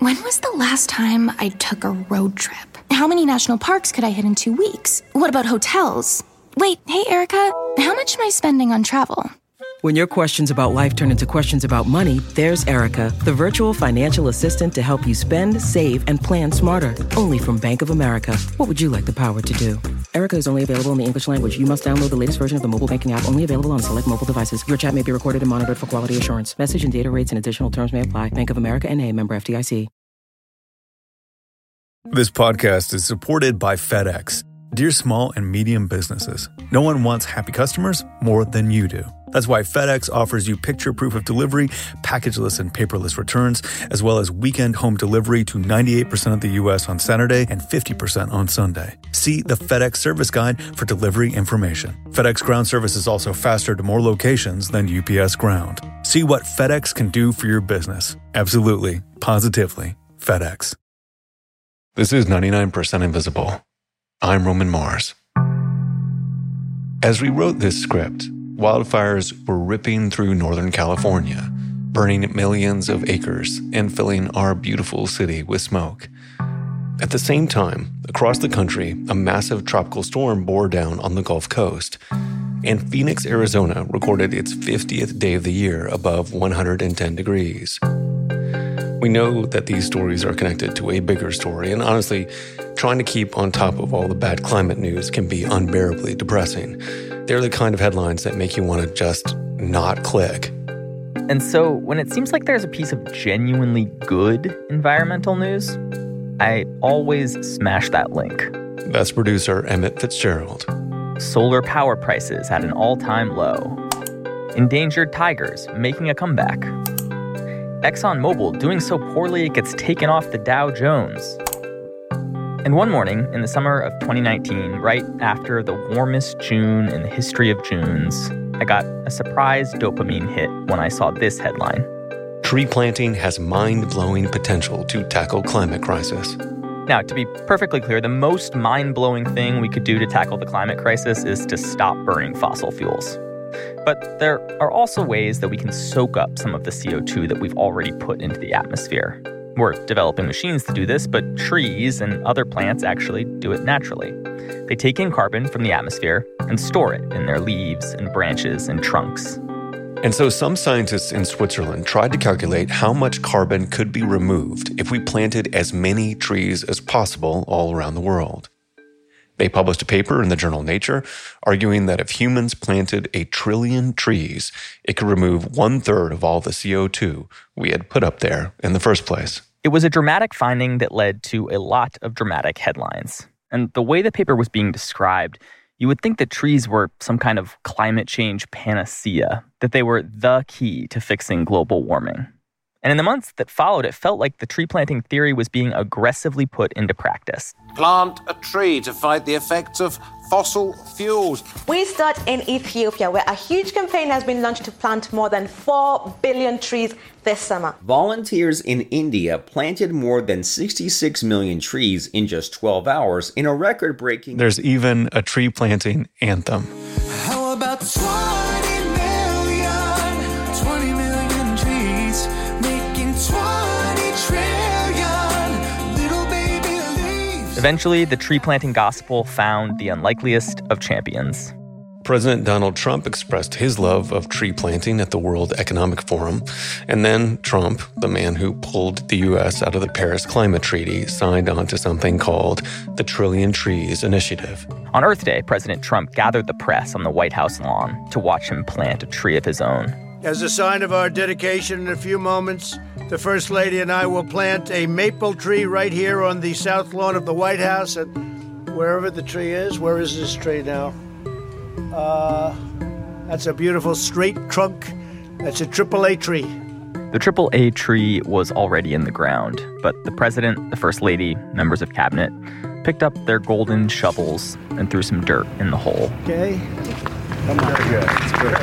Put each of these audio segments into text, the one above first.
When was the last time I took a road trip? How many national parks could I hit in 2 weeks? What about hotels? Wait, hey, Erica, how much am I spending on travel? When your questions about life turn into questions about money, there's Erica, the virtual financial assistant to help you spend, save, and plan smarter. Only from Bank of America. What would you like the power to do? Erica is only available in the English language. You must download the latest version of the mobile banking app, only available on select mobile devices. Your chat may be recorded and monitored for quality assurance. Message and data rates and additional terms may apply. Bank of America N.A., member FDIC. This podcast is supported by FedEx. Dear small and medium businesses, no one wants happy customers more than you do. That's why FedEx offers you picture proof of delivery, packageless and paperless returns, as well as weekend home delivery to 98% of the U.S. on Saturday and 50% on Sunday. See the FedEx service guide for delivery information. FedEx Ground service is also faster to more locations than UPS Ground. See what FedEx can do for your business. Absolutely, positively, FedEx. This is 99% Invisible. I'm Roman Mars. As we wrote this script, wildfires were ripping through Northern California, burning millions of acres and filling our beautiful city with smoke. At the same time, across the country, a massive tropical storm bore down on the Gulf Coast, and Phoenix, Arizona recorded its 50th day of the year above 110 degrees. We know that these stories are connected to a bigger story, and honestly, trying to keep on top of all the bad climate news can be unbearably depressing. They're the kind of headlines that make you want to just not click. And so when it seems like there's a piece of genuinely good environmental news, I always smash that link. That's producer Emmett Fitzgerald. Solar power prices at an all-time low. Endangered tigers making a comeback. ExxonMobil doing so poorly it gets taken off the Dow Jones. And one morning in the summer of 2019, right after the warmest June in the history of Junes, I got a surprise dopamine hit when I saw this headline. Tree planting has mind-blowing potential to tackle climate crisis. Now, to be perfectly clear, the most mind-blowing thing we could do to tackle the climate crisis is to stop burning fossil fuels. But there are also ways that we can soak up some of the CO2 that we've already put into the atmosphere. We're developing machines to do this, but trees and other plants actually do it naturally. They take in carbon from the atmosphere and store it in their leaves and branches and trunks. And so some scientists in Switzerland tried to calculate how much carbon could be removed if we planted as many trees as possible all around the world. They published a paper in the journal Nature arguing that if humans planted 1 trillion trees, it could remove 1/3 of all the CO2 we had put up there in the first place. It was a dramatic finding that led to a lot of dramatic headlines. And the way the paper was being described, you would think that trees were some kind of climate change panacea, that they were the key to fixing global warming. And in the months that followed, it felt like the tree planting theory was being aggressively put into practice. Plant a tree to fight the effects of fossil fuels. We start in Ethiopia, where a huge campaign has been launched to plant more than 4 billion trees this summer. Volunteers in India planted more than 66 million trees in just 12 hours in a record-breaking... There's even a tree planting anthem. How about 20 million trees, making 20 trillion little baby leaves. Eventually, the tree planting gospel found the unlikeliest of champions. President Donald Trump expressed his love of tree planting at the World Economic Forum. And then Trump, the man who pulled the U.S. out of the Paris Climate Treaty, signed on to something called the Trillion Trees Initiative. On Earth Day, President Trump gathered the press on the White House lawn to watch him plant a tree of his own. As a sign of our dedication, in a few moments, the First Lady and I will plant a maple tree right here on the south lawn of the White House, and wherever the tree is. Where is this tree now? That's a beautiful straight trunk. That's a AAA tree. The AAA tree was already in the ground, but the president, the first lady, members of cabinet picked up their golden shovels and threw some dirt in the hole. Okay. Come on. Very good. That's good.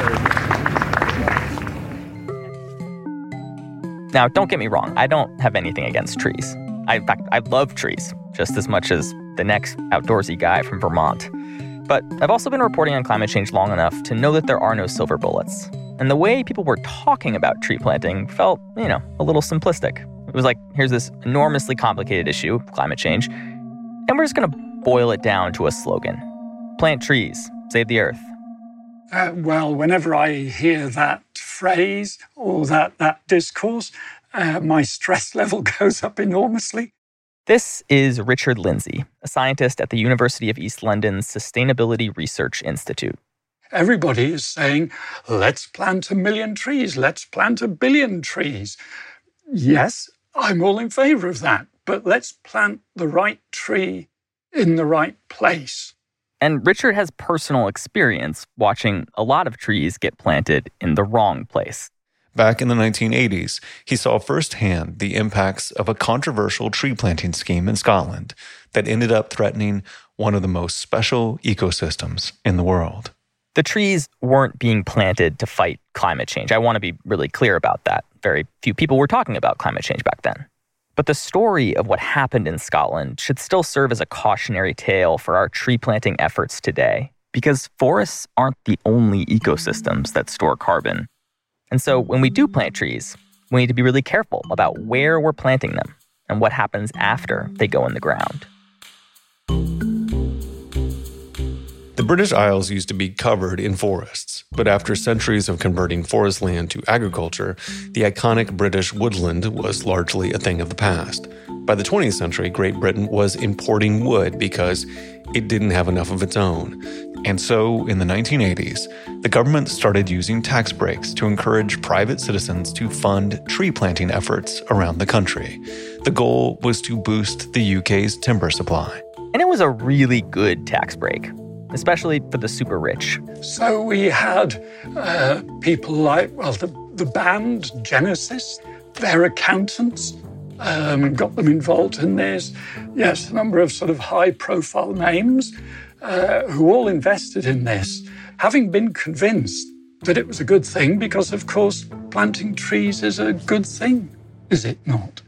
Now, don't get me wrong. I don't have anything against trees. In fact, I love trees just as much as the next outdoorsy guy from Vermont. But I've also been reporting on climate change long enough to know that there are no silver bullets. And the way people were talking about tree planting felt, a little simplistic. It was like, here's this enormously complicated issue, climate change, and we're just going to boil it down to a slogan. Plant trees, save the earth. Well, whenever I hear that phrase or that discourse, my stress level goes up enormously. This is Richard Lindsay, a scientist at the University of East London's Sustainability Research Institute. Everybody is saying, let's plant 1 million trees, let's plant 1 billion trees. Yes, I'm all in favor of that, but let's plant the right tree in the right place. And Richard has personal experience watching a lot of trees get planted in the wrong place. Back in the 1980s, he saw firsthand the impacts of a controversial tree planting scheme in Scotland that ended up threatening one of the most special ecosystems in the world. The trees weren't being planted to fight climate change. I want to be really clear about that. Very few people were talking about climate change back then. But the story of what happened in Scotland should still serve as a cautionary tale for our tree planting efforts today, because forests aren't the only ecosystems that store carbon. And so when we do plant trees, we need to be really careful about where we're planting them and what happens after they go in the ground. The British Isles used to be covered in forests, but after centuries of converting forest land to agriculture, the iconic British woodland was largely a thing of the past. By the 20th century, Great Britain was importing wood because it didn't have enough of its own. And so, in the 1980s, the government started using tax breaks to encourage private citizens to fund tree planting efforts around the country. The goal was to boost the UK's timber supply. And it was a really good tax break, especially for the super rich. So we had people like, the band Genesis, their accountants, got them involved in this. Yes, a number of sort of high-profile names who all invested in this, having been convinced that it was a good thing because, of course, planting trees is a good thing, is it not?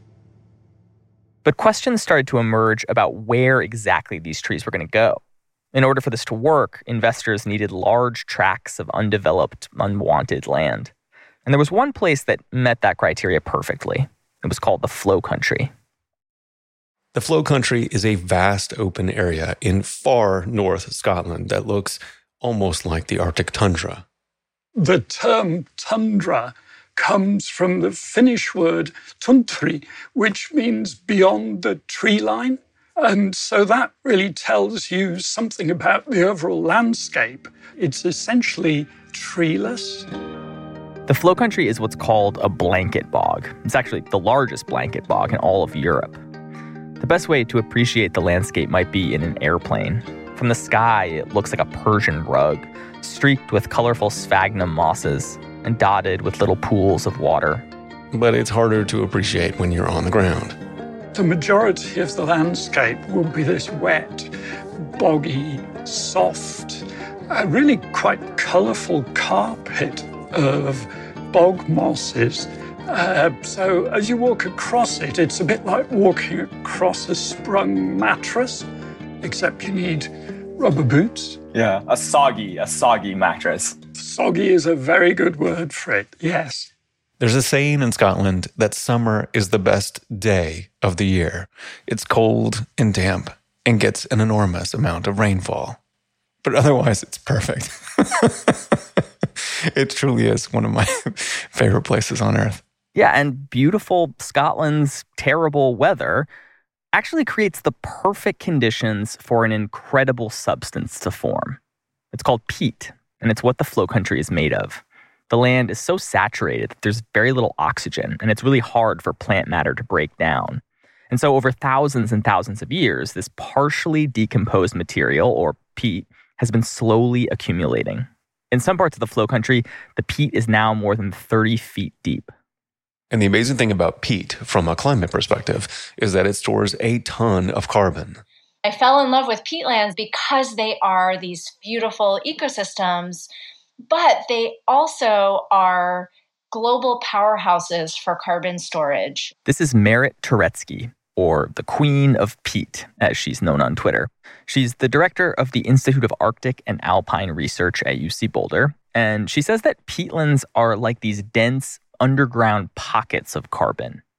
But questions started to emerge about where exactly these trees were going to go. In order for this to work, investors needed large tracts of undeveloped, unwanted land. And there was one place that met that criteria perfectly. It was called the Flow Country. The Flow Country is a vast open area in far north Scotland that looks almost like the Arctic tundra. The term tundra comes from the Finnish word tuntri, which means beyond the tree line. And so that really tells you something about the overall landscape. It's essentially treeless. The Flow Country is what's called a blanket bog. It's actually the largest blanket bog in all of Europe. The best way to appreciate the landscape might be in an airplane. From the sky, it looks like a Persian rug, streaked with colorful sphagnum mosses and dotted with little pools of water. But it's harder to appreciate when you're on the ground. The majority of the landscape will be this wet, boggy, soft, really quite colorful carpet of bog mosses. So as you walk across it, it's a bit like walking across a sprung mattress, except you need rubber boots. Yeah, a soggy mattress. Soggy is a very good word for it, yes. There's a saying in Scotland that summer is the best day of the year. It's cold and damp and gets an enormous amount of rainfall. But otherwise, it's perfect. It truly is one of my favorite places on earth. Yeah, and beautiful Scotland's terrible weather actually creates the perfect conditions for an incredible substance to form. It's called peat, and it's what the Flow Country is made of. The land is so saturated that there's very little oxygen, and it's really hard for plant matter to break down. And so over thousands and thousands of years, this partially decomposed material, or peat, has been slowly accumulating. In some parts of the Flow Country, the peat is now more than 30 feet deep. And the amazing thing about peat, from a climate perspective, is that it stores a ton of carbon. I fell in love with peatlands because they are these beautiful ecosystems, but they also are global powerhouses for carbon storage. This is Merit Turetsky, or the Queen of Peat, as she's known on Twitter. She's the director of the Institute of Arctic and Alpine Research at UC Boulder, and she says that peatlands are like these dense, underground pockets of carbon.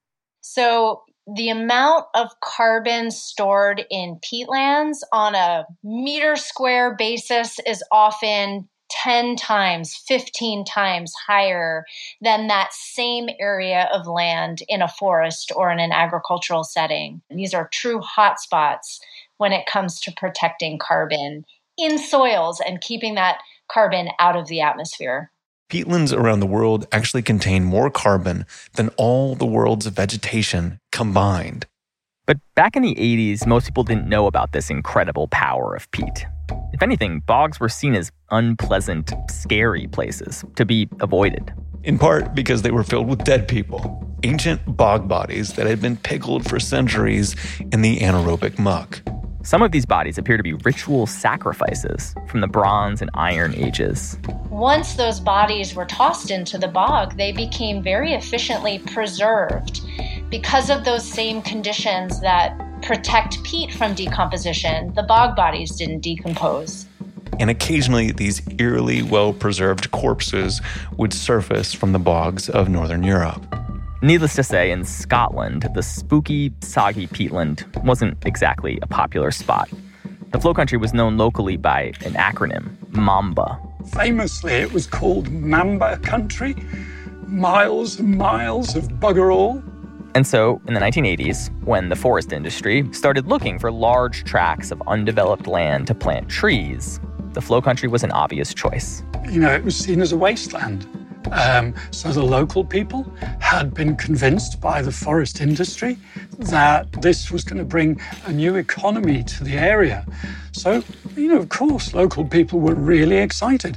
So the amount of carbon stored in peatlands on a meter square basis is often 10 times, 15 times higher than that same area of land in a forest or in an agricultural setting. These are true hotspots when it comes to protecting carbon in soils and keeping that carbon out of the atmosphere. Peatlands around the world actually contain more carbon than all the world's vegetation combined. But back in the 80s, most people didn't know about this incredible power of peat. If anything, bogs were seen as unpleasant, scary places to be avoided. In part because they were filled with dead people, ancient bog bodies that had been pickled for centuries in the anaerobic muck. Some of these bodies appear to be ritual sacrifices from the Bronze and Iron Ages. Once those bodies were tossed into the bog, they became very efficiently preserved because of those same conditions that protect peat from decomposition. The bog bodies didn't decompose. And occasionally, these eerily well-preserved corpses would surface from the bogs of Northern Europe. Needless to say, in Scotland, the spooky, soggy peatland wasn't exactly a popular spot. The Flow Country was known locally by an acronym, MAMBA. Famously, it was called Mamba Country. Miles and miles of bugger all. And so, in the 1980s, when the forest industry started looking for large tracts of undeveloped land to plant trees, the Flow Country was an obvious choice. You know, it was seen as a wasteland. So the local people had been convinced by the forest industry that this was going to bring a new economy to the area. So, of course, local people were really excited.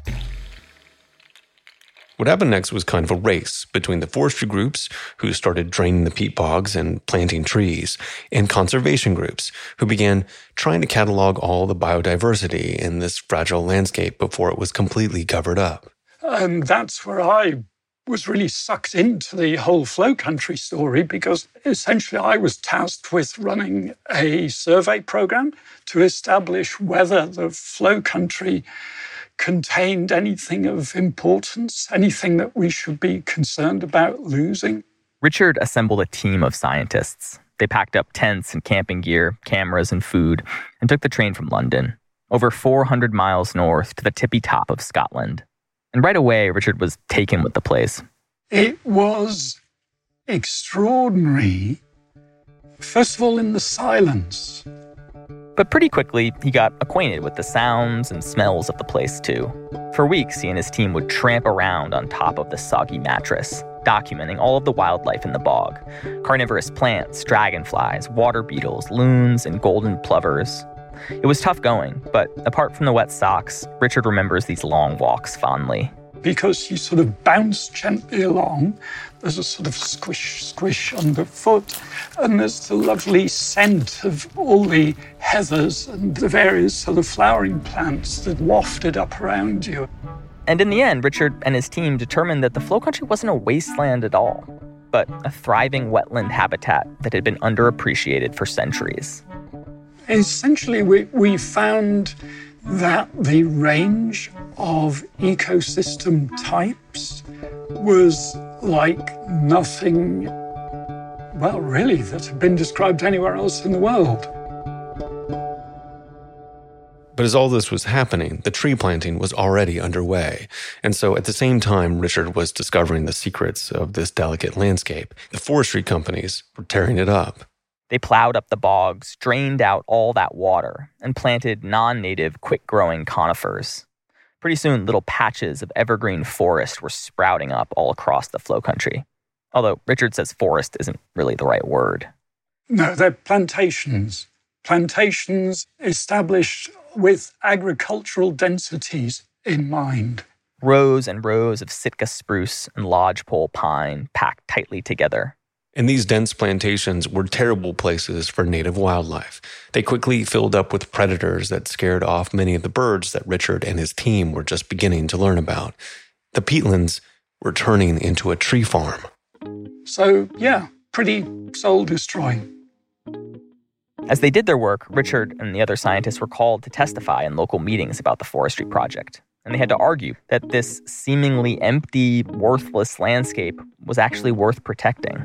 What happened next was kind of a race between the forestry groups, who started draining the peat bogs and planting trees, and conservation groups, who began trying to catalog all the biodiversity in this fragile landscape before it was completely covered up. And that's where I was really sucked into the whole Flow Country story, because essentially I was tasked with running a survey program to establish whether the Flow Country contained anything of importance, anything that we should be concerned about losing. Richard assembled a team of scientists. They packed up tents and camping gear, cameras and food, and took the train from London, over 400 miles north to the tippy top of Scotland. And right away, Richard was taken with the place. It was extraordinary. First of all, in the silence. But pretty quickly, he got acquainted with the sounds and smells of the place, too. For weeks, he and his team would tramp around on top of the soggy mattress, documenting all of the wildlife in the bog. Carnivorous plants, dragonflies, water beetles, loons, and golden plovers. It was tough going, but apart from the wet socks, Richard remembers these long walks fondly. Because you sort of bounce gently along, there's a sort of squish, squish underfoot, and there's the lovely scent of all the heathers and the various sort of flowering plants that wafted up around you. And in the end, Richard and his team determined that the Flow Country wasn't a wasteland at all, but a thriving wetland habitat that had been underappreciated for centuries. Essentially, we found that the range of ecosystem types was like nothing, well, really, that had been described anywhere else in the world. But as all this was happening, the tree planting was already underway. And so at the same time Richard was discovering the secrets of this delicate landscape, the forestry companies were tearing it up. They plowed up the bogs, drained out all that water, and planted non-native, quick-growing conifers. Pretty soon, little patches of evergreen forest were sprouting up all across the Flow Country. Although Richard says forest isn't really the right word. No, they're plantations. Plantations established with agricultural densities in mind. Rows and rows of Sitka spruce and lodgepole pine packed tightly together. And these dense plantations were terrible places for native wildlife. They quickly filled up with predators that scared off many of the birds that Richard and his team were just beginning to learn about. The peatlands were turning into a tree farm. So, yeah, pretty soul-destroying. As they did their work, Richard and the other scientists were called to testify in local meetings about the forestry project. And they had to argue that this seemingly empty, worthless landscape was actually worth protecting.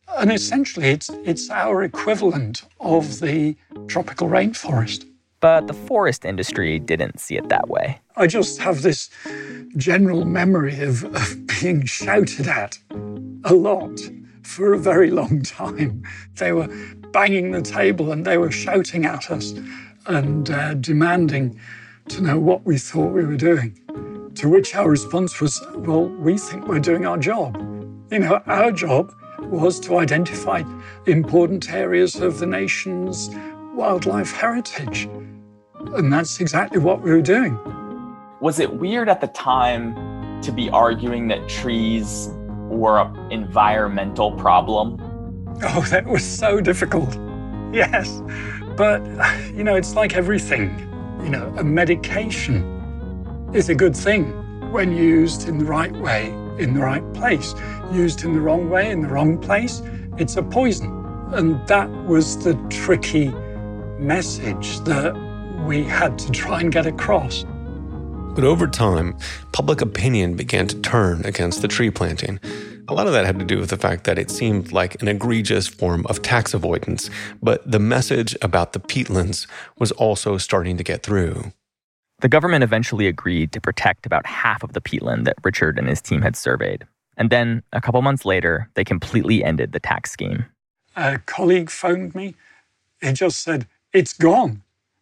And essentially, it's our equivalent of the tropical rainforest. But the forest industry didn't see it that way. I just have this general memory of being shouted at a lot for a very long time. They were banging the table and they were shouting at us and demanding to know what we thought we were doing. To which our response was, well, we think we're doing our job. You know, our job was to identify important areas of the nation's wildlife heritage. And that's exactly what we were doing. Was it weird at the time to be arguing that trees were an environmental problem? Oh, that was so difficult. Yes. But, you know, it's like everything. You know, a medication is a good thing when used in the right way, in the right place. Used in the wrong way, in the wrong place, it's a poison. And that was the tricky message that we had to try and get across. But over time, public opinion began to turn against the tree planting. A lot of that had to do with the fact that it seemed like an egregious form of tax avoidance, but the message about the peatlands was also starting to get through. The government eventually agreed to protect about half of the peatland that Richard and his team had surveyed. And then, a couple months later, they completely ended the tax scheme. A colleague phoned me. He just said, "It's gone."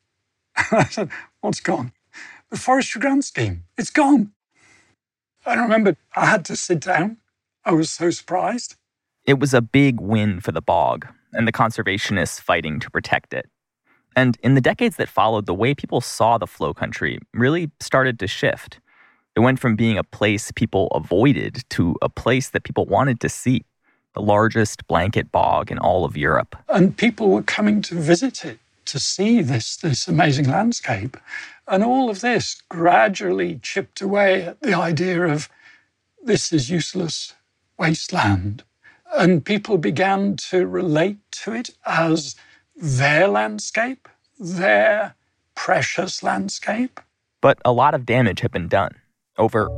I said, "What's gone?" "The forestry grant scheme. It's gone." I remember I had to sit down. I was so surprised. It was a big win for the bog and the conservationists fighting to protect it. And in the decades that followed, the way people saw the Flow Country really started to shift. It went from being a place people avoided to a place that people wanted to see, the largest blanket bog in all of Europe. And people were coming to visit it, to see this amazing landscape. And all of this gradually chipped away at the idea of this is useless wasteland. And people began to relate to it as their landscape, their precious landscape. But a lot of damage had been done. Over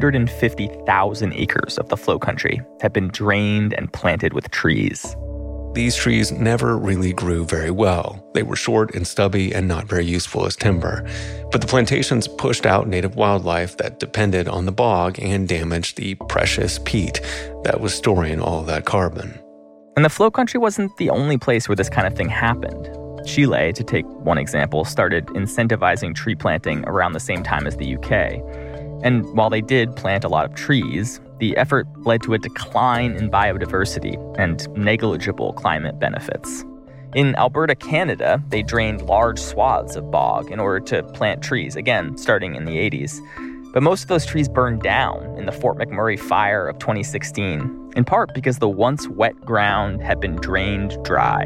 150,000 acres of the Flow Country had been drained and planted with trees. These trees never really grew very well. They were short and stubby and not very useful as timber. But the plantations pushed out native wildlife that depended on the bog and damaged the precious peat that was storing all of that carbon. And the Flow Country wasn't the only place where this kind of thing happened. Chile, to take one example, started incentivizing tree planting around the same time as the UK. And while they did plant a lot of trees, the effort led to a decline in biodiversity and negligible climate benefits. In Alberta, Canada, they drained large swaths of bog in order to plant trees, again, starting in the 80s. But most of those trees burned down in the Fort McMurray fire of 2016, in part because the once wet ground had been drained dry.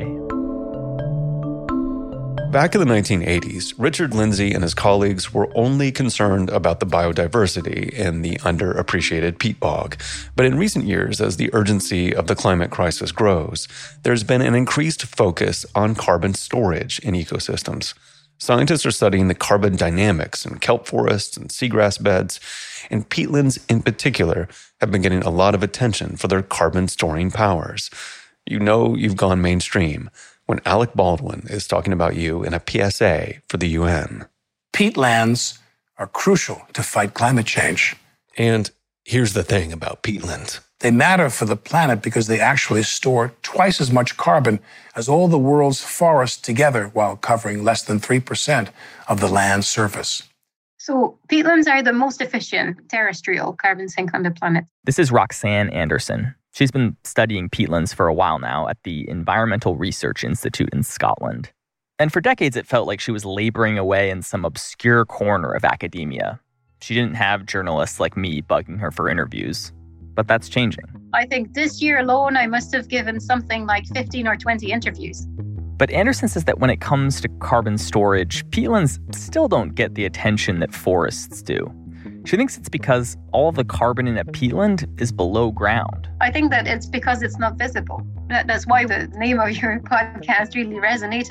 Back in the 1980s, Richard Lindsay and his colleagues were only concerned about the biodiversity in the underappreciated peat bog. But in recent years, as the urgency of the climate crisis grows, there's been an increased focus on carbon storage in ecosystems. Scientists are studying the carbon dynamics in kelp forests and seagrass beds, and peatlands in particular have been getting a lot of attention for their carbon storing powers. You know you've gone mainstream when Alec Baldwin is talking about you in a PSA for the UN. Peatlands are crucial to fight climate change. And here's the thing about peatlands. They matter for the planet because they actually store twice as much carbon as all the world's forests together while covering less than 3% of the land's surface. So peatlands are the most efficient terrestrial carbon sink on the planet. This is Roxanne Anderson. She's been studying peatlands for a while now at the Environmental Research Institute in Scotland. And for decades, it felt like she was laboring away in some obscure corner of academia. She didn't have journalists like me bugging her for interviews. But that's changing. I think this year alone, I must have given something like 15 or 20 interviews. But Anderson says that when it comes to carbon storage, peatlands still don't get the attention that forests do. She thinks it's because all of the carbon in a peatland is below ground. I think that it's because it's not visible. That's why the name of your podcast really resonated.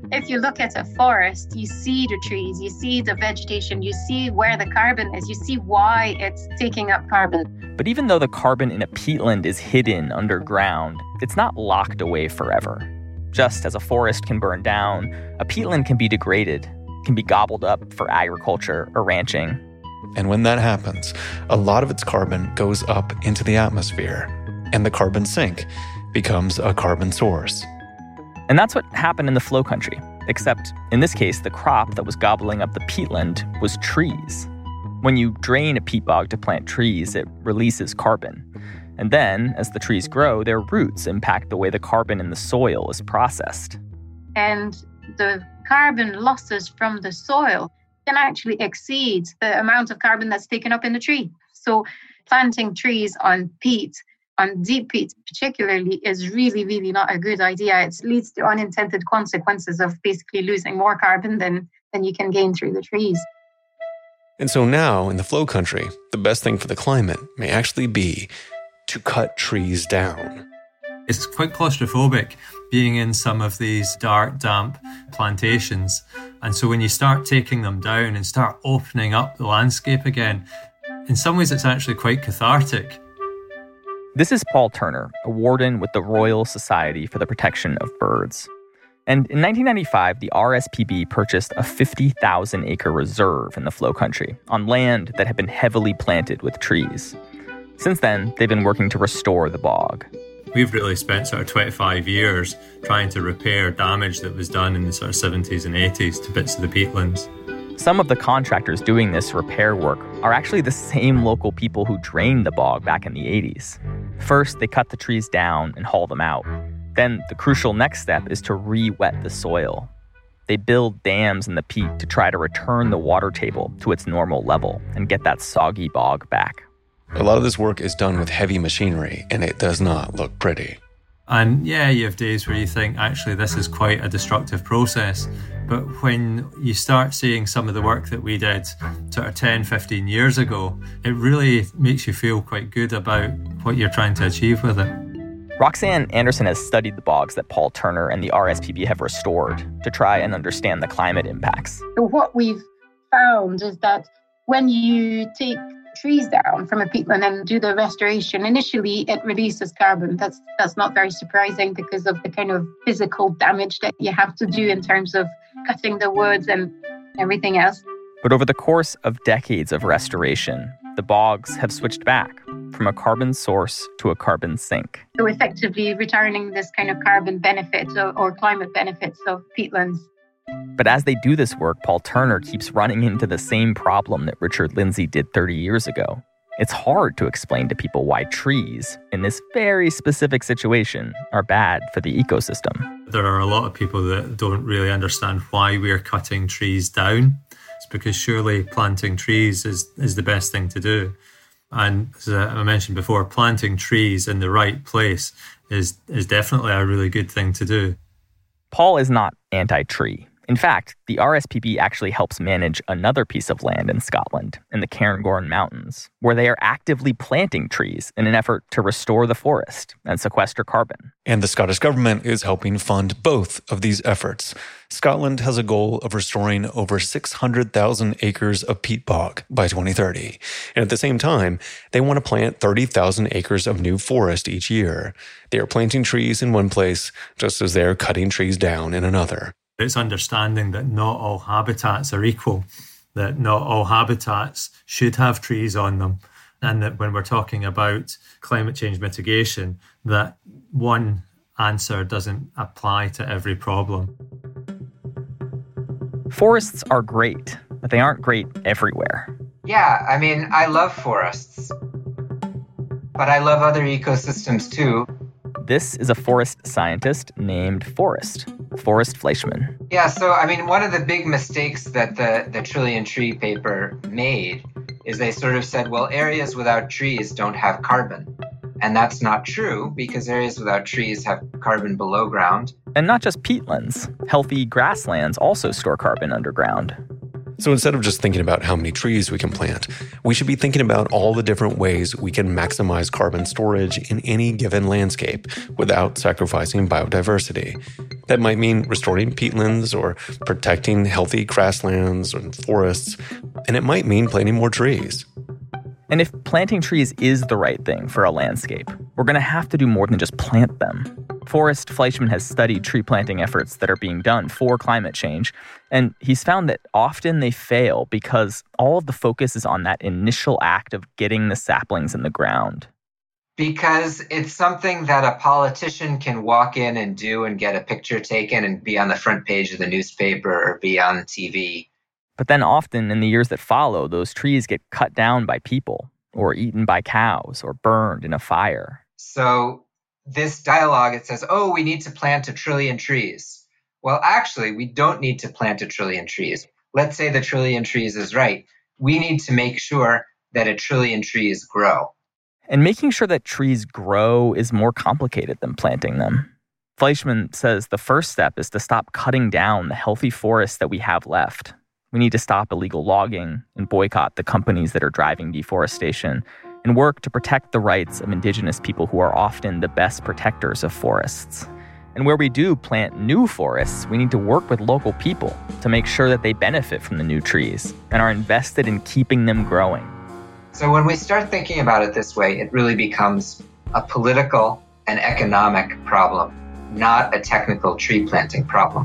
If you look at a forest, you see the trees, you see the vegetation, you see where the carbon is, you see why it's taking up carbon. But even though the carbon in a peatland is hidden underground, it's not locked away forever. Just as a forest can burn down, a peatland can be degraded, can be gobbled up for agriculture or ranching. And when that happens, a lot of its carbon goes up into the atmosphere, and the carbon sink becomes a carbon source. And that's what happened in the Flow Country, except in this case, the crop that was gobbling up the peatland was trees. When you drain a peat bog to plant trees, it releases carbon. And then, as the trees grow, their roots impact the way the carbon in the soil is processed. And the carbon losses from the soil can actually exceed the amount of carbon that's taken up in the tree. So planting trees on peat, on deep peat particularly, is really, really not a good idea. It leads to unintended consequences of basically losing more carbon than you can gain through the trees. And so now, in the Flow Country, the best thing for the climate may actually be to cut trees down. It's quite claustrophobic being in some of these dark, damp plantations. And so when you start taking them down and start opening up the landscape again, in some ways it's actually quite cathartic. This is Paul Turner, a warden with the Royal Society for the Protection of Birds. And in 1995, the RSPB purchased a 50,000-acre reserve in the Flow Country on land that had been heavily planted with trees. Since then, they've been working to restore the bog. We've really spent sort of 25 years trying to repair damage that was done in the sort of 70s and 80s to bits of the peatlands. Some of the contractors doing this repair work are actually the same local people who drained the bog back in the 80s. First, they cut the trees down and haul them out. Then the crucial next step is to re-wet the soil. They build dams in the peat to try to return the water table to its normal level and get that soggy bog back. A lot of this work is done with heavy machinery, and it does not look pretty. And yeah, you have days where you think, actually, this is quite a destructive process. But when you start seeing some of the work that we did sort of 10, 15 years ago, it really makes you feel quite good about what you're trying to achieve with it. Roxanne Anderson has studied the bogs that Paul Turner and the RSPB have restored to try and understand the climate impacts. So what we've found is that when you take trees down from a peatland and do the restoration, initially it releases carbon. That's not very surprising because of the kind of physical damage that you have to do in terms of cutting the woods and everything else. But over the course of decades of restoration, the bogs have switched back from a carbon source to a carbon sink. So effectively returning this kind of carbon benefit or climate benefits of peatlands. But as they do this work, Paul Turner keeps running into the same problem that Richard Lindsay did 30 years ago. It's hard to explain to people why trees, in this very specific situation, are bad for the ecosystem. There are a lot of people that don't really understand why we're cutting trees down. It's because surely planting trees is the best thing to do. And as I mentioned before, planting trees in the right place is definitely a really good thing to do. Paul is not anti-tree. In fact, the RSPB actually helps manage another piece of land in Scotland, in the Cairngorm Mountains, where they are actively planting trees in an effort to restore the forest and sequester carbon. And the Scottish government is helping fund both of these efforts. Scotland has a goal of restoring over 600,000 acres of peat bog by 2030. And at the same time, they want to plant 30,000 acres of new forest each year. They are planting trees in one place, just as they're cutting trees down in another. It's understanding that not all habitats are equal, that not all habitats should have trees on them, and that when we're talking about climate change mitigation, that one answer doesn't apply to every problem. Forests are great, but they aren't great everywhere. Yeah, I mean, I love forests, but I love other ecosystems too. This is a forest scientist named Forrest Fleischman. Yeah, so I mean, one of the big mistakes that the Trillion Tree paper made is they sort of said, well, areas without trees don't have carbon. And that's not true, because areas without trees have carbon below ground. And not just peatlands. Healthy grasslands also store carbon underground. So instead of just thinking about how many trees we can plant, we should be thinking about all the different ways we can maximize carbon storage in any given landscape without sacrificing biodiversity. That might mean restoring peatlands or protecting healthy grasslands and forests, and it might mean planting more trees. And if planting trees is the right thing for a landscape, we're going to have to do more than just plant them. Forrest Fleischman has studied tree planting efforts that are being done for climate change, and he's found that often they fail because all of the focus is on that initial act of getting the saplings in the ground. Because it's something that a politician can walk in and do and get a picture taken and be on the front page of the newspaper or be on TV. But then often in the years that follow, those trees get cut down by people or eaten by cows or burned in a fire. So this dialogue, it says, oh, we need to plant 1 trillion trees. Well, actually, we don't need to plant 1 trillion trees. Let's say the 1 trillion trees is right. We need to make sure that 1 trillion trees grow. And making sure that trees grow is more complicated than planting them. Fleischman says the first step is to stop cutting down the healthy forests that we have left. We need to stop illegal logging and boycott the companies that are driving deforestation and work to protect the rights of indigenous people who are often the best protectors of forests. And where we do plant new forests, we need to work with local people to make sure that they benefit from the new trees and are invested in keeping them growing. So when we start thinking about it this way, it really becomes a political and economic problem, not a technical tree planting problem.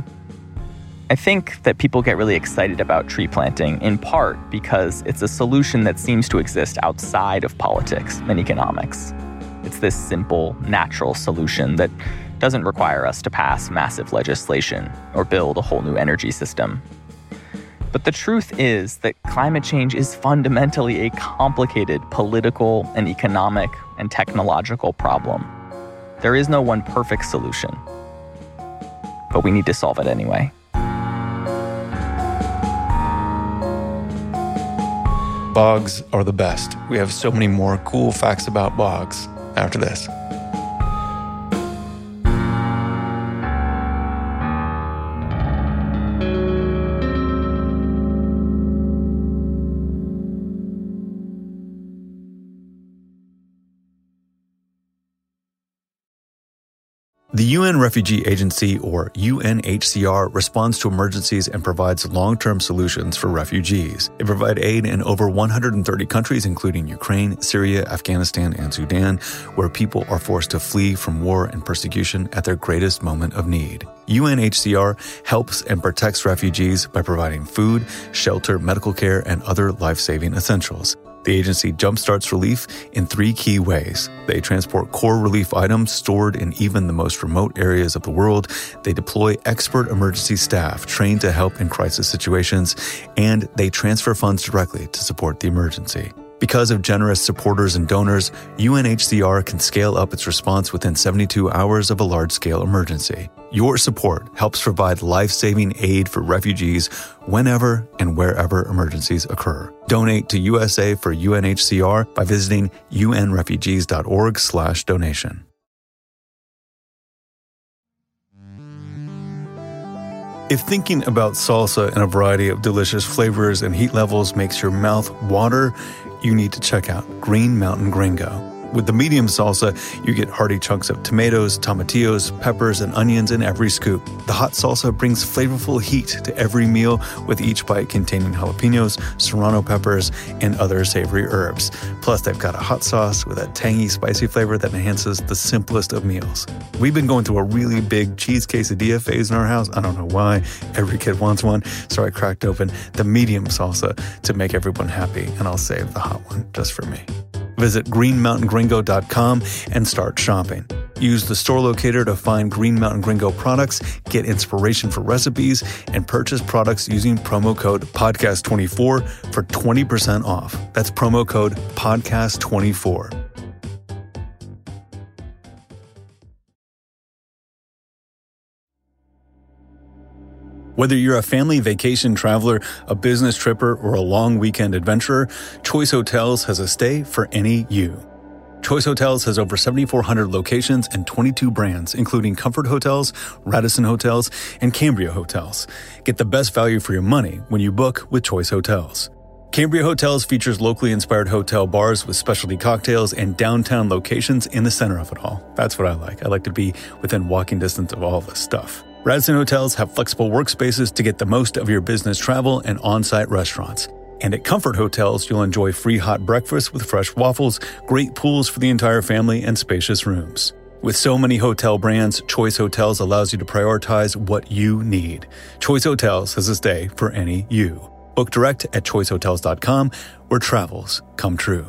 I think that people get really excited about tree planting in part because it's a solution that seems to exist outside of politics and economics. It's this simple, natural solution that doesn't require us to pass massive legislation or build a whole new energy system. But the truth is that climate change is fundamentally a complicated political and economic and technological problem. There is no one perfect solution, but we need to solve it anyway. Bogs are the best. We have so many more cool facts about bogs after this. The UN Refugee Agency, or UNHCR, responds to emergencies and provides long-term solutions for refugees. They provide aid in over 130 countries, including Ukraine, Syria, Afghanistan, and Sudan, where people are forced to flee from war and persecution at their greatest moment of need. UNHCR helps and protects refugees by providing food, shelter, medical care, and other life-saving essentials. The agency jumpstarts relief in 3 key ways. They transport core relief items stored in even the most remote areas of the world. They deploy expert emergency staff trained to help in crisis situations. And they transfer funds directly to support the emergency. Because of generous supporters and donors, UNHCR can scale up its response within 72 hours of a large-scale emergency. Your support helps provide life-saving aid for refugees whenever and wherever emergencies occur. Donate to USA for UNHCR by visiting unrefugees.org/donation. If thinking about salsa in a variety of delicious flavors and heat levels makes your mouth water, you need to check out Green Mountain Gringo. With the medium salsa, you get hearty chunks of tomatoes, tomatillos, peppers, and onions in every scoop. The hot salsa brings flavorful heat to every meal, with each bite containing jalapenos, serrano peppers, and other savory herbs. Plus, they've got a hot sauce with a tangy, spicy flavor that enhances the simplest of meals. We've been going through a really big cheese quesadilla phase in our house. I don't know why. Every kid wants one, so I cracked open the medium salsa to make everyone happy, and I'll save the hot one just for me. Visit greenmountaingringo.com and start shopping. Use the store locator to find Green Mountain Gringo products, get inspiration for recipes, and purchase products using promo code PODCAST24 for 20% off. That's promo code PODCAST24. Whether you're a family vacation traveler, a business tripper, or a long weekend adventurer, Choice Hotels has a stay for any you. Choice Hotels has over 7,400 locations and 22 brands, including Comfort Hotels, Radisson Hotels, and Cambria Hotels. Get the best value for your money when you book with Choice Hotels. Cambria Hotels features locally inspired hotel bars with specialty cocktails and downtown locations in the center of it all. That's what I like. I like to be within walking distance of all this stuff. Radisson Hotels have flexible workspaces to get the most of your business travel and on-site restaurants. And at Comfort Hotels, you'll enjoy free hot breakfast with fresh waffles, great pools for the entire family, and spacious rooms. With so many hotel brands, Choice Hotels allows you to prioritize what you need. Choice Hotels has a stay for any you. Book direct at choicehotels.com, where travels come true.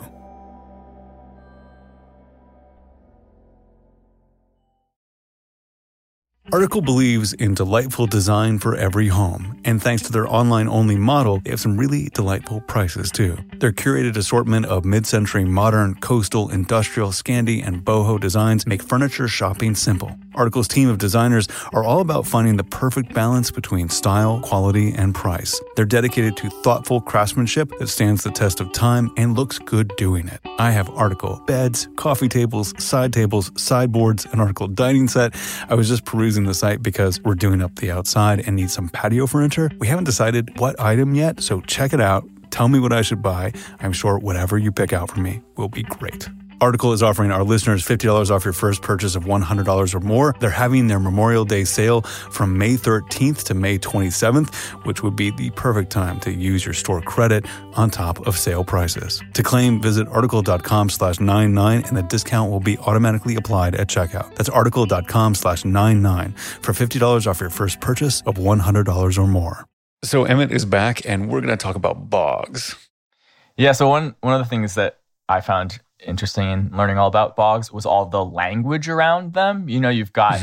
Article believes in delightful design for every home, and thanks to their online-only model, they have some really delightful prices too. Their curated assortment of mid-century modern, coastal, industrial, Scandi, and boho designs make furniture shopping simple. Article's team of designers are all about finding the perfect balance between style, quality, and price. They're dedicated to thoughtful craftsmanship that stands the test of time and looks good doing it. I have Article beds, coffee tables, sideboards, an Article dining set. I was just perusing the site because we're doing up the outside and need some patio furniture. We haven't decided what item yet, so check it out. Tell me what I should buy. I'm sure whatever you pick out for me will be great. Article is offering our listeners $50 off your first purchase of $100 or more. They're having their Memorial Day sale from May 13th to May 27th, which would be the perfect time to use your store credit on top of sale prices. To claim, visit article.com/99 and the discount will be automatically applied at checkout. That's article.com/99 for $50 off your first purchase of $100 or more. So Emmett is back and we're going to talk about bogs. Yeah, so one of the things that I found interesting in learning all about bogs was all the language around them. You know, you've got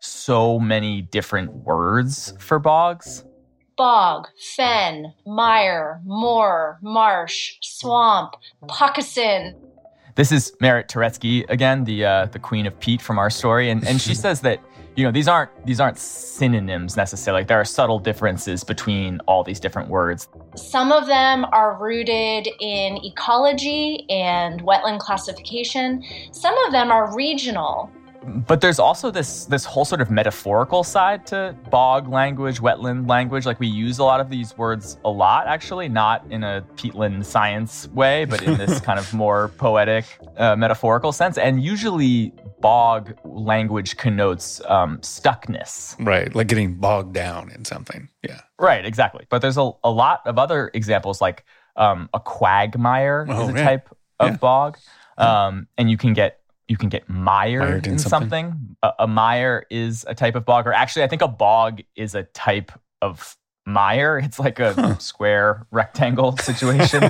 so many different words for bogs. Bog, fen, mire, moor, marsh, swamp, poccasin. This is Merit Turetsky again, the queen of peat from our story, and she says that, you know, these aren't synonyms necessarily. There are subtle differences between all these different words. Some of them are rooted in ecology and wetland classification. Some of them are regional. But there's also this whole sort of metaphorical side to bog language, wetland language. Like, we use a lot of these words a lot, actually, not in a peatland science way, but in this kind of more poetic, metaphorical sense. And usually bog language connotes stuckness. Right, like getting bogged down in something. Yeah. Right, exactly. But there's a lot of other examples, like a quagmire is a type of bog. And you can get mired in something. A mire is a type of bog, or actually I think a bog is a type of mire. It's like a square rectangle situation.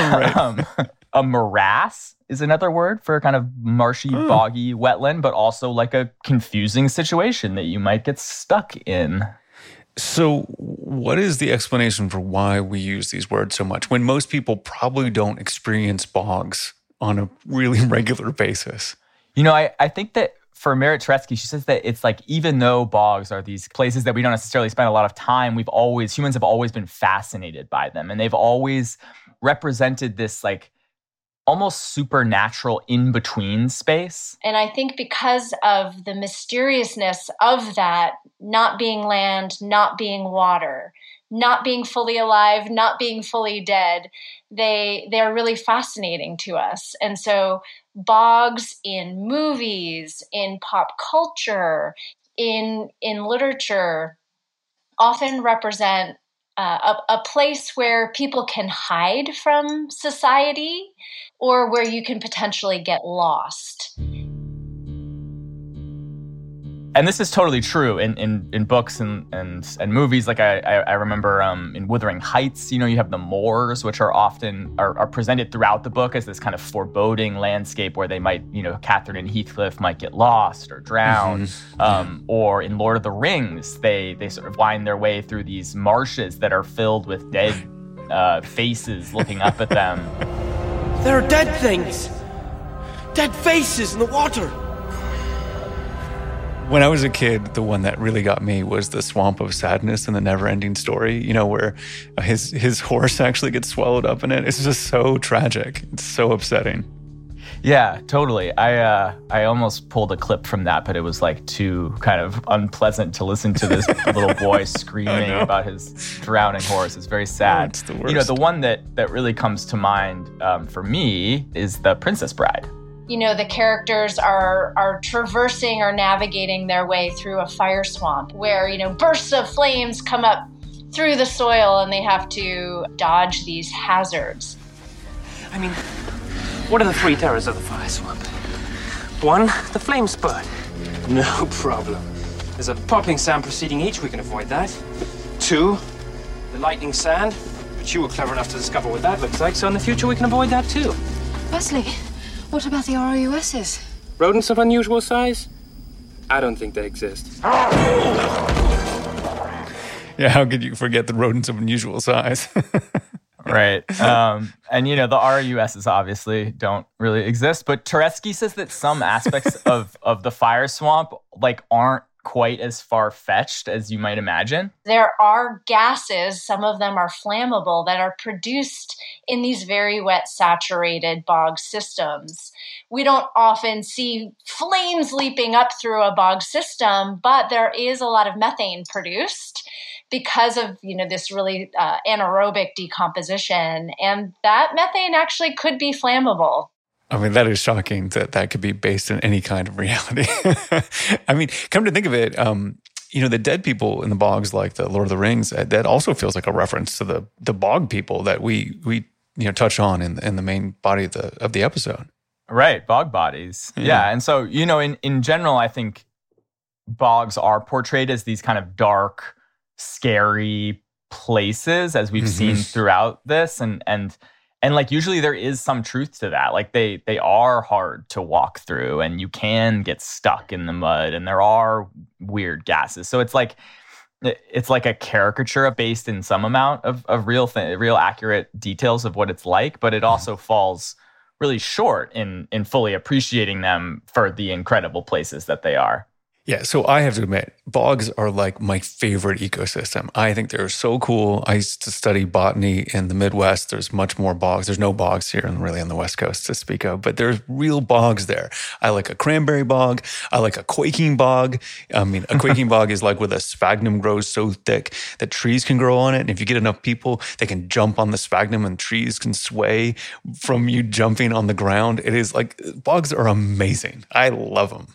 A morass is another word for a kind of marshy, boggy wetland, but also like a confusing situation that you might get stuck in. So what is the explanation for why we use these words so much when most people probably don't experience bogs on a really regular basis? You know, I think that for Merit Turetsky, she says that it's like, even though bogs are these places that we don't necessarily spend a lot of time, humans have always been fascinated by them. And they've always represented this like almost supernatural in-between space. And I think because of the mysteriousness of that, not being land, not being water, not being fully alive, not being fully dead, they're really fascinating to us. And so bogs in movies, in pop culture, in literature, often represent a place where people can hide from society or where you can potentially get lost. And this is totally true in books and movies. Like I remember in Wuthering Heights, you know, you have the moors, which are often are presented throughout the book as this kind of foreboding landscape where they might, you know, Catherine and Heathcliff might get lost or drown. Or in Lord of the Rings, they sort of wind their way through these marshes that are filled with dead faces looking up at them. There are dead things, dead faces in the water. When I was a kid, the one that really got me was the Swamp of Sadness in the Never-Ending Story, you know, where his horse actually gets swallowed up in it. It's just so tragic. It's so upsetting. Yeah, totally. I almost pulled a clip from that, but it was like too kind of unpleasant to listen to this little boy screaming about his drowning horse. It's very sad. It's the worst. You know, the one that really comes to mind for me is The Princess Bride. You know, the characters are traversing or navigating their way through a fire swamp where, you know, bursts of flames come up through the soil and they have to dodge these hazards. I mean, what are the three terrors of the fire swamp? 1, the flame spurt. No problem. There's a popping sound preceding each. We can avoid that. 2, the lightning sand. But you were clever enough to discover what that looks like, so in the future we can avoid that too. Wesley, what about the ROUSs? Rodents of unusual size? I don't think they exist. Yeah, how could you forget the rodents of unusual size? Right. And, you know, the RUSs obviously don't really exist. But Turetsky says that some aspects of the fire swamp, like, aren't quite as far-fetched as you might imagine. There are gases, some of them are flammable, that are produced in these very wet, saturated bog systems. We don't often see flames leaping up through a bog system, but there is a lot of methane produced because of, you know, this really anaerobic decomposition. And that methane actually could be flammable. I mean, that is shocking that could be based in any kind of reality. I mean, come to think of it, you know, the dead people in the bogs, like the Lord of the Rings, that also feels like a reference to the bog people that we you know touch on in the main body of the episode. Right, bog bodies. Yeah, and so, you know, in general, I think bogs are portrayed as these kind of dark, scary places, as we've seen throughout this, and like usually there is some truth to that. Like they are hard to walk through, and you can get stuck in the mud, and there are weird gases. So it's like a caricature based in some amount of real accurate details of what it's like, but it also falls really short in fully appreciating them for the incredible places that they are. Yeah, so I have to admit, bogs are like my favorite ecosystem. I think they're so cool. I used to study botany in the Midwest. There's much more bogs. There's no bogs here really on the West Coast to speak of, but there's real bogs there. I like a cranberry bog. I like a quaking bog. I mean, a quaking bog is like where the sphagnum grows so thick that trees can grow on it. And if you get enough people, they can jump on the sphagnum and trees can sway from you jumping on the ground. It is like, bogs are amazing. I love them.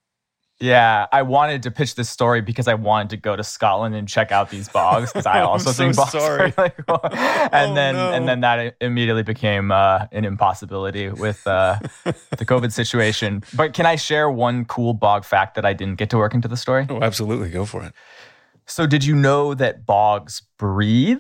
Yeah, I wanted to pitch this story because I wanted to go to Scotland and check out these bogs, because I also think bogs are really cool. And then that immediately became an impossibility with the COVID situation. But can I share one cool bog fact that I didn't get to work into the story? Oh, absolutely. Go for it. So did you know that bogs breathe?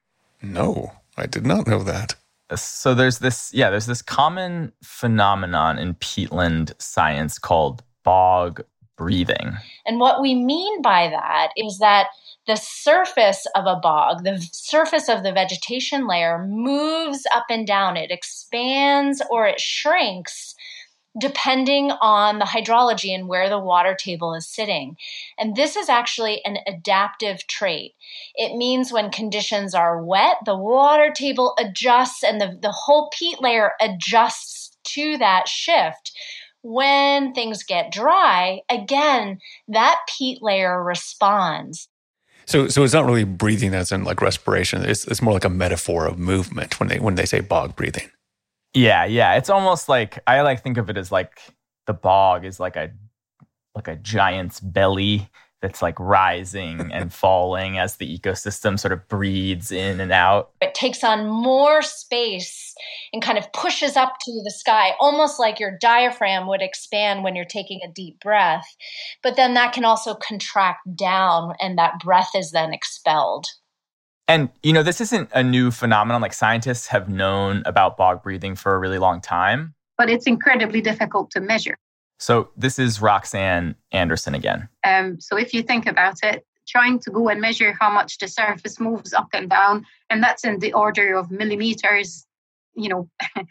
No, I did not know that. So there's this common phenomenon in peatland science called bog breathing. And what we mean by that is that the surface of a bog, the surface of the vegetation layer, moves up and down. It expands or it shrinks depending on the hydrology and where the water table is sitting. And this is actually an adaptive trait. It means when conditions are wet, the water table adjusts and the whole peat layer adjusts to that shift. When things get dry, again, that peat layer responds. So it's not really breathing as in like respiration. It's more like a metaphor of movement when they say bog breathing. Yeah. It's almost like, I like think of it as like the bog is like a giant's belly that's like rising and falling as the ecosystem sort of breathes in and out. It takes on more space and kind of pushes up to the sky, almost like your diaphragm would expand when you're taking a deep breath. But then that can also contract down, and that breath is then expelled. And, you know, this isn't a new phenomenon. Like, scientists have known about bog breathing for a really long time. But it's incredibly difficult to measure. So this is Roxanne Anderson again. So if you think about it, trying to go and measure how much the surface moves up and down, and that's in the order of millimeters, you know,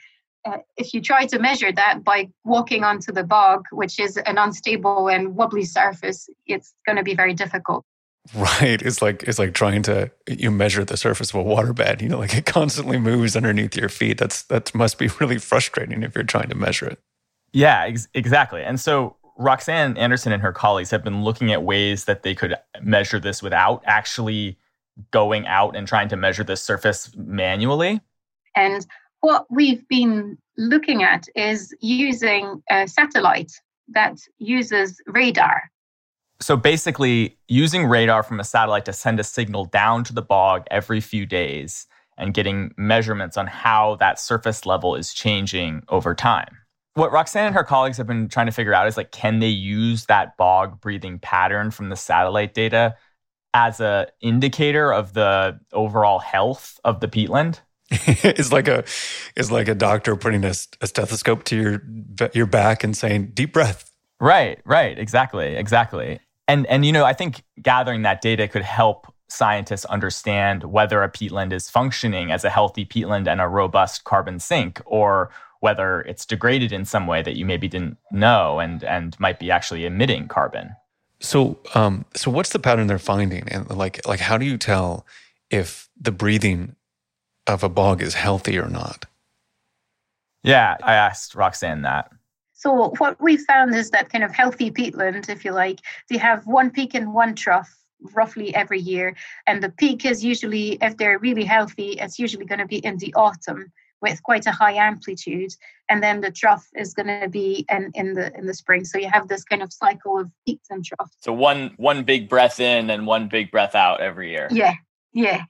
if you try to measure that by walking onto the bog, which is an unstable and wobbly surface, it's going to be very difficult. Right. It's like trying to measure the surface of a waterbed. Like it constantly moves underneath your feet. That must be really frustrating if you're trying to measure it. Yeah, exactly. And so Roxanne Anderson and her colleagues have been looking at ways that they could measure this without actually going out and trying to measure the surface manually. And what we've been looking at is using a satellite that uses radar. So basically using radar from a satellite to send a signal down to the bog every few days and getting measurements on how that surface level is changing over time. What Roxanne and her colleagues have been trying to figure out is can they use that bog breathing pattern from the satellite data as an indicator of the overall health of the peatland? It's like a doctor putting a stethoscope to your back and saying, deep breath. Right, exactly. And I think gathering that data could help scientists understand whether a peatland is functioning as a healthy peatland and a robust carbon sink, or whether it's degraded in some way that you maybe didn't know and might be actually emitting carbon. So what's the pattern they're finding? And like how do you tell if the breathing of a bog is healthy or not? Yeah, I asked Roxanne that. So what we found is that kind of healthy peatland, if you like, they have one peak and one trough roughly every year. And the peak is usually, if they're really healthy, it's usually going to be in the autumn with quite a high amplitude. And then the trough is going to be in the spring. So you have this kind of cycle of peaks and troughs. So one big breath in and one big breath out every year. Yeah.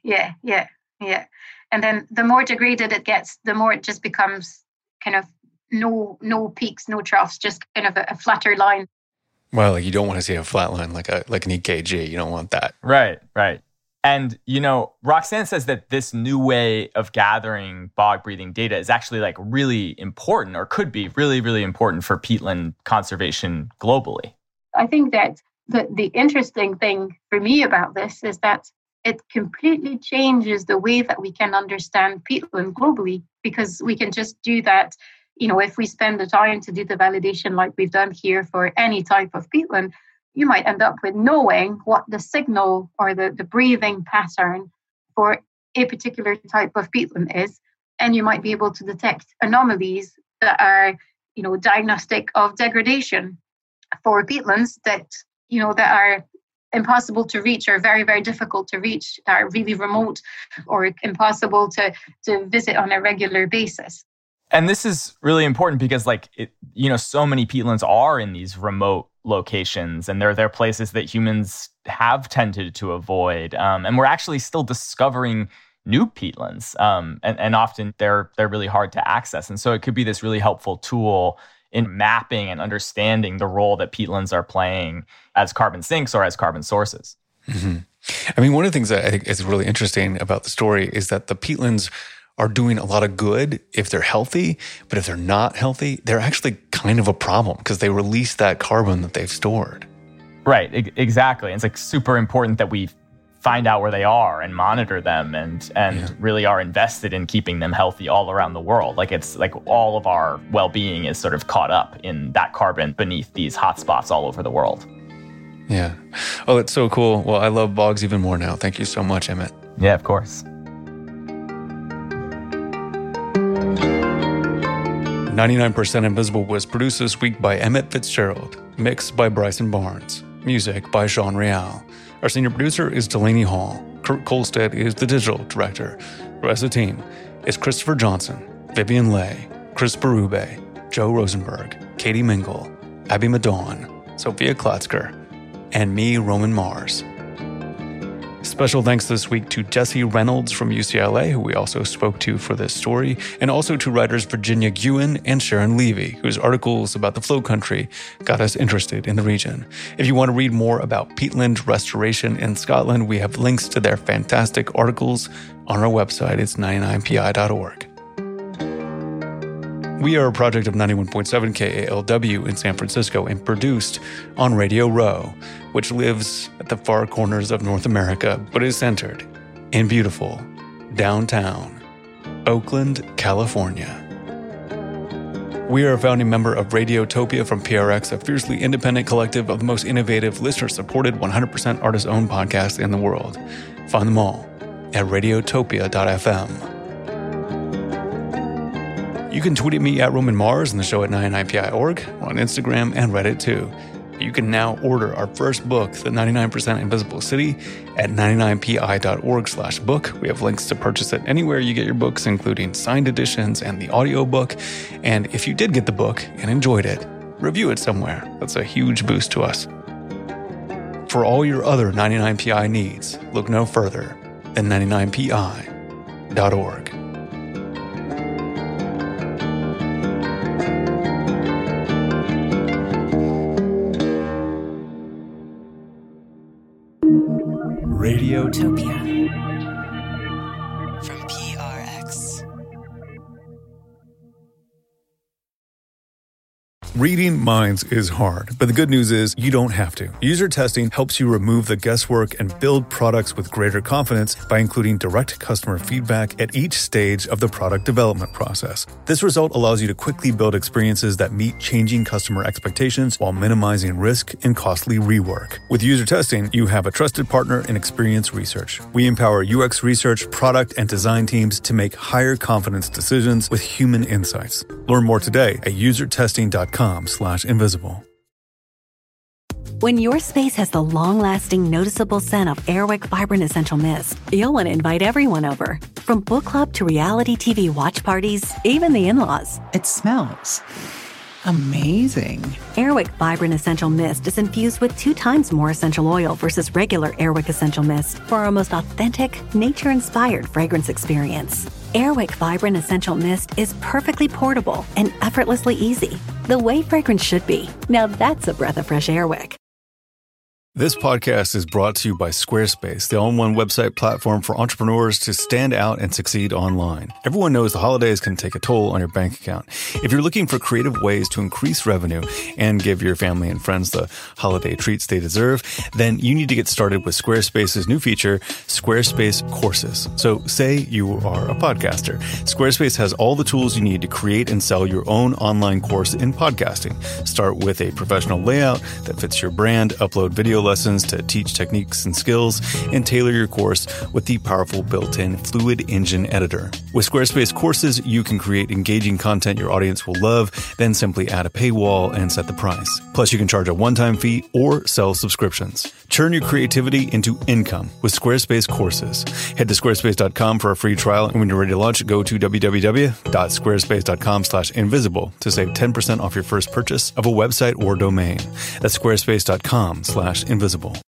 And then the more degraded it gets, the more it just becomes kind of no peaks, no troughs, just kind of a flatter line. Well, you don't want to see a flat line like an EKG. You don't want that. Right. And, Roxanne says that this new way of gathering bog breathing data is actually really important, or could be really, really important for peatland conservation globally. I think that the interesting thing for me about this is that it completely changes the way that we can understand peatland globally, because we can just do that. If we spend the time to do the validation like we've done here for any type of peatland, you might end up with knowing what the signal or the breathing pattern for a particular type of peatland is. And you might be able to detect anomalies that are, diagnostic of degradation for peatlands that are impossible to reach, or very, very difficult to reach, that are really remote or impossible to visit on a regular basis. And this is really important because so many peatlands are in these remote locations, and they're places that humans have tended to avoid. And we're actually still discovering new peatlands. And often they're really hard to access. And so it could be this really helpful tool in mapping and understanding the role that peatlands are playing as carbon sinks or as carbon sources. Mm-hmm. I mean, one of the things that I think is really interesting about the story is that the peatlands are doing a lot of good if they're healthy, but if they're not healthy, they're actually kind of a problem because they release that carbon that they've stored. Right, exactly. It's super important that we find out where they are and monitor them and really are invested in keeping them healthy all around the world. It's all of our well-being is sort of caught up in that carbon beneath these hotspots all over the world. Yeah. Oh, that's so cool. Well, I love bogs even more now. Thank you so much, Emmett. Yeah, of course. 99% Invisible was produced this week by Emmett Fitzgerald, mixed by Bryson Barnes, music by Sean Real. Our senior producer is Delaney Hall. Kurt Kolstead is the digital director. The rest of the team is Christopher Johnson, Vivian Leigh, Chris Berube, Joe Rosenberg, Katie Mingle, Abby Madon, Sophia Klotzker, and me, Roman Mars. Special thanks this week to Jesse Reynolds from UCLA, who we also spoke to for this story, and also to writers Virginia Guin and Sharon Levy, whose articles about the Flow Country got us interested in the region. If you want to read more about peatland restoration in Scotland, we have links to their fantastic articles on our website. It's 99pi.org. We are a project of 91.7 KALW in San Francisco and produced on Radio Row, which lives at the far corners of North America, but is centered in beautiful downtown Oakland, California. We are a founding member of Radiotopia from PRX, a fiercely independent collective of the most innovative, listener-supported, 100% artist-owned podcasts in the world. Find them all at radiotopia.fm. You can tweet at me at Roman Mars and the show at 99pi.org. We're on Instagram and Reddit too. You can now order our first book, The 99% Invisible City, at 99pi.org/book. We have links to purchase it anywhere you get your books, including signed editions and the audiobook. And if you did get the book and enjoyed it, review it somewhere. That's a huge boost to us. For all your other 99pi needs, look no further than 99pi.org. Radiotopia from PRX. Reading minds is hard, but the good news is you don't have to. User testing helps you remove the guesswork and build products with greater confidence by including direct customer feedback at each stage of the product development process. This result allows you to quickly build experiences that meet changing customer expectations while minimizing risk and costly rework. With user testing, you have a trusted partner in Experience Research. We empower UX research, product, and design teams to make higher confidence decisions with human insights. Learn more today at usertesting.com/invisible. When your space has the long-lasting, noticeable scent of Airwick Vibrant Essential Mist, you'll want to invite everyone over. From book club to reality TV watch parties, even the in-laws. It smells amazing. Airwick Vibrant Essential Mist is infused with 2 times more essential oil versus regular Airwick Essential Mist for our most authentic, nature-inspired fragrance experience. Airwick Vibrant Essential Mist is perfectly portable and effortlessly easy. The way fragrance should be. Now that's a breath of fresh Airwick. This podcast is brought to you by Squarespace, the all-in-one website platform for entrepreneurs to stand out and succeed online. Everyone knows the holidays can take a toll on your bank account. If you're looking for creative ways to increase revenue and give your family and friends the holiday treats they deserve, then you need to get started with Squarespace's new feature, Squarespace Courses. So say you are a podcaster. Squarespace has all the tools you need to create and sell your own online course in podcasting. Start with a professional layout that fits your brand, upload video lessons to teach techniques and skills, and tailor your course with the powerful built-in Fluid Engine editor. With Squarespace Courses, you can create engaging content your audience will love, then simply add a paywall and set the price. Plus, you can charge a one-time fee or sell subscriptions. Turn your creativity into income with Squarespace Courses. Head to squarespace.com for a free trial, and when you're ready to launch, go to www.squarespace.com/invisible to save 10% off your first purchase of a website or domain. That's squarespace.com/invisible.